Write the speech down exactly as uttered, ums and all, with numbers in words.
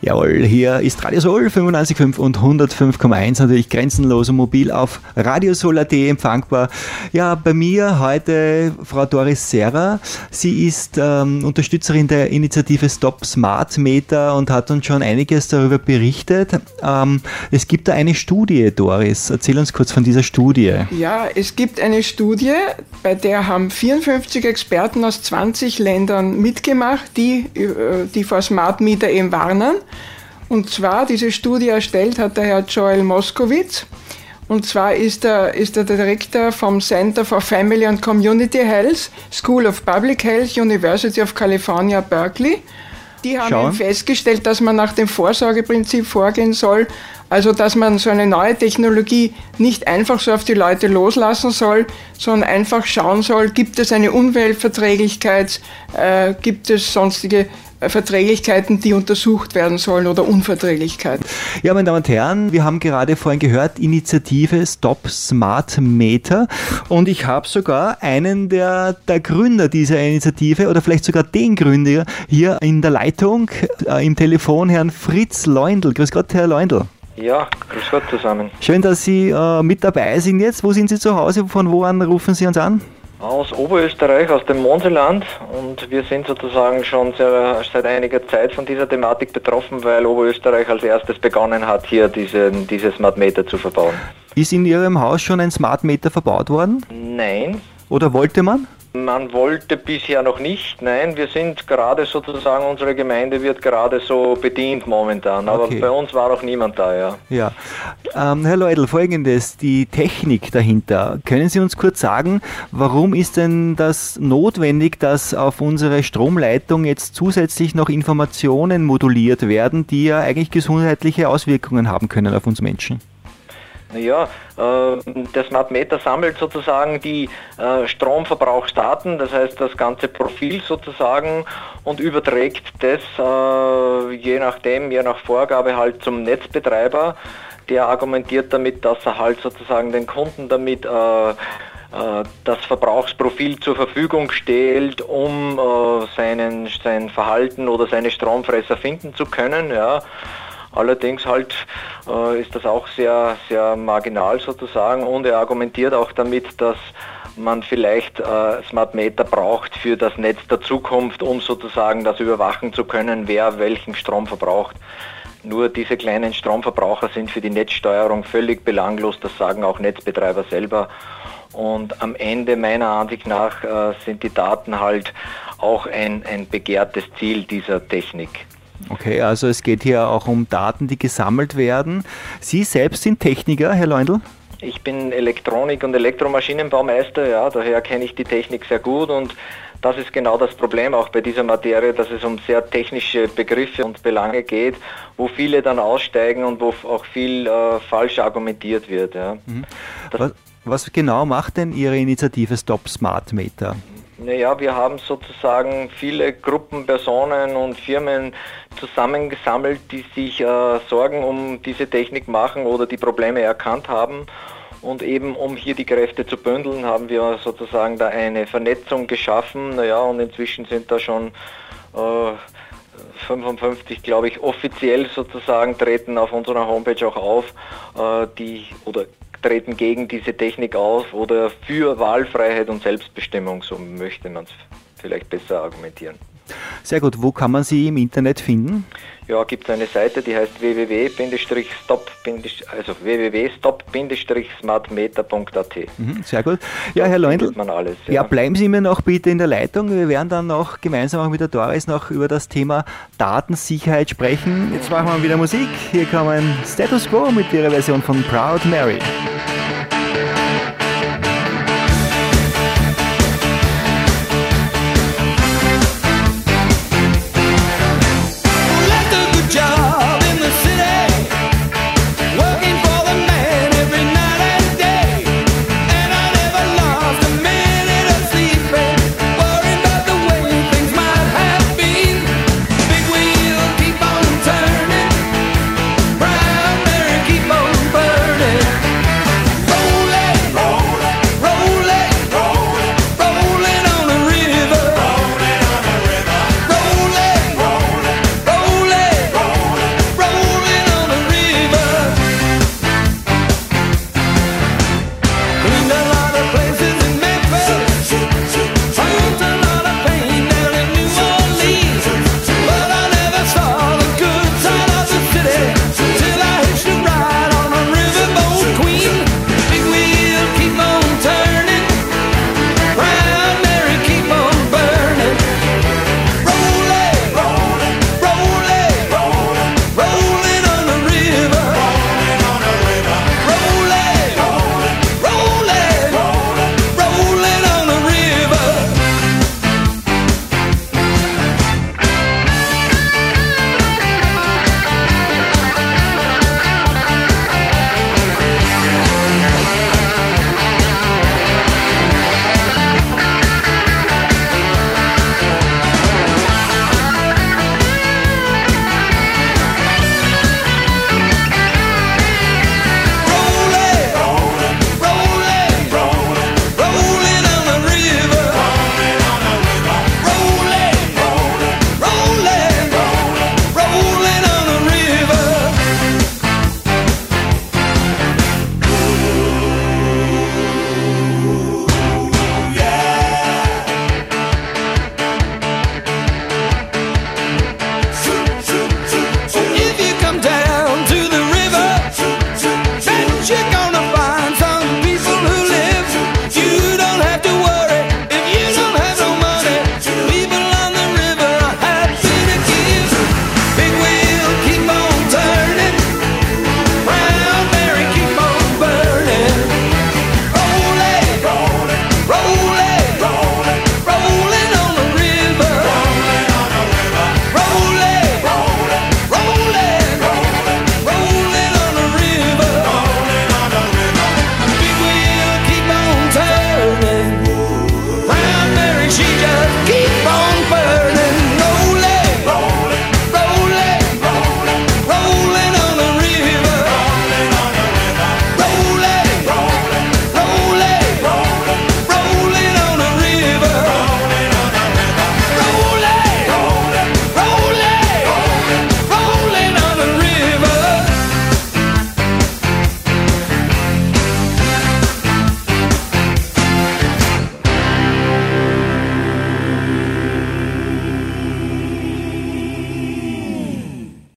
Jawohl, hier ist Radio Soul fünfundneunzig Komma fünf und hundertfünf Komma eins, natürlich grenzenlos und mobil auf radiosoul punkt at empfangbar. Ja, bei mir heute Frau Doris Serra. Sie ist ähm, Unterstützerin der Initiative Stop Smart Meter und hat uns schon einiges darüber berichtet. Ähm, es gibt da eine Studie, Doris. Erzähl uns kurz von dieser Studie. Ja, es gibt eine Studie, bei der haben vierundfünfzig Experten aus zwanzig Ländern mitgemacht, die, die vor Smart Meter eben warnen. Und zwar, diese Studie erstellt hat der Herr Joel Moskowitz. Und zwar ist er, ist er der Direktor vom Center for Family and Community Health, School of Public Health, University of California, Berkeley. Die haben eben festgestellt, dass man nach dem Vorsorgeprinzip vorgehen soll, also dass man so eine neue Technologie nicht einfach so auf die Leute loslassen soll, sondern einfach schauen soll, gibt es eine Umweltverträglichkeit, äh, gibt es sonstige Verträglichkeiten, die untersucht werden sollen oder Unverträglichkeiten. Ja, meine Damen und Herren, wir haben gerade vorhin gehört, Initiative Stop Smart Meter, und ich habe sogar einen der, der Gründer dieser Initiative oder vielleicht sogar den Gründer hier in der Leitung, äh, im Telefon, Herrn Fritz Leundl. Grüß Gott, Herr Leundl. Ja, grüß Gott zusammen. Schön, dass Sie äh, mit dabei sind jetzt. Wo sind Sie zu Hause? Von wo an rufen Sie uns an? Aus Oberösterreich, aus dem Monseland, und wir sind sozusagen schon sehr, seit einiger Zeit von dieser Thematik betroffen, weil Oberösterreich als erstes begonnen hat, hier diese, diese Smart Meter zu verbauen. Ist in Ihrem Haus schon ein Smart Meter verbaut worden? Nein. Oder wollte man? Man wollte bisher noch nicht, nein, wir sind gerade sozusagen, unsere Gemeinde wird gerade so bedient momentan, aber okay. Bei uns war auch niemand da, ja. Ja, ähm, Herr Leudl, Folgendes, die Technik dahinter, können Sie uns kurz sagen, warum ist denn das notwendig, dass auf unsere Stromleitung jetzt zusätzlich noch Informationen moduliert werden, die ja eigentlich gesundheitliche Auswirkungen haben können auf uns Menschen? Ja, äh, der Smart Meter sammelt sozusagen die äh, Stromverbrauchsdaten, das heißt das ganze Profil sozusagen, und überträgt das äh, je nachdem, je nach Vorgabe halt zum Netzbetreiber. Der argumentiert damit, dass er halt sozusagen den Kunden damit äh, äh, das Verbrauchsprofil zur Verfügung stellt, um äh, seinen, sein Verhalten oder seine Stromfresser finden zu können, ja. Allerdings halt äh, ist das auch sehr, sehr marginal sozusagen, und er argumentiert auch damit, dass man vielleicht äh, Smart Meter braucht für das Netz der Zukunft, um sozusagen das überwachen zu können, wer welchen Strom verbraucht. Nur diese kleinen Stromverbraucher sind für die Netzsteuerung völlig belanglos, das sagen auch Netzbetreiber selber. Und am Ende meiner Ansicht nach äh, sind die Daten halt auch ein, ein begehrtes Ziel dieser Technik. Okay, also es geht hier auch um Daten, die gesammelt werden. Sie selbst sind Techniker, Herr Leundl? Ich bin Elektronik- und Elektromaschinenbaumeister, ja, daher kenne ich die Technik sehr gut, und das ist genau das Problem auch bei dieser Materie, dass es um sehr technische Begriffe und Belange geht, wo viele dann aussteigen und wo auch viel äh, falsch argumentiert wird. Ja. Mhm. Was, was genau macht denn Ihre Initiative Stop Smart Meter? Naja, wir haben sozusagen viele Gruppen, Personen und Firmen zusammengesammelt, die sich äh, Sorgen um diese Technik machen oder die Probleme erkannt haben. Und eben um hier die Kräfte zu bündeln, haben wir sozusagen da eine Vernetzung geschaffen. Naja, und inzwischen sind da schon äh, fünfundfünfzig, glaube ich, offiziell sozusagen, treten auf unserer Homepage auch auf, äh, die oder treten gegen diese Technik auf oder für Wahlfreiheit und Selbstbestimmung, so möchte man es vielleicht besser argumentieren. Sehr gut, wo kann man Sie im Internet finden? Ja, gibt es eine Seite, die heißt w w w stop also w w w stop smartmeter punkt a t. Mhm, sehr gut. Ja, Herr Leundl, alles, ja. ja, bleiben Sie mir noch bitte in der Leitung. Wir werden dann noch gemeinsam auch mit der Doris noch über das Thema Datensicherheit sprechen. Jetzt machen wir wieder Musik. Hier kommen Status Quo mit ihrer Version von Proud Mary.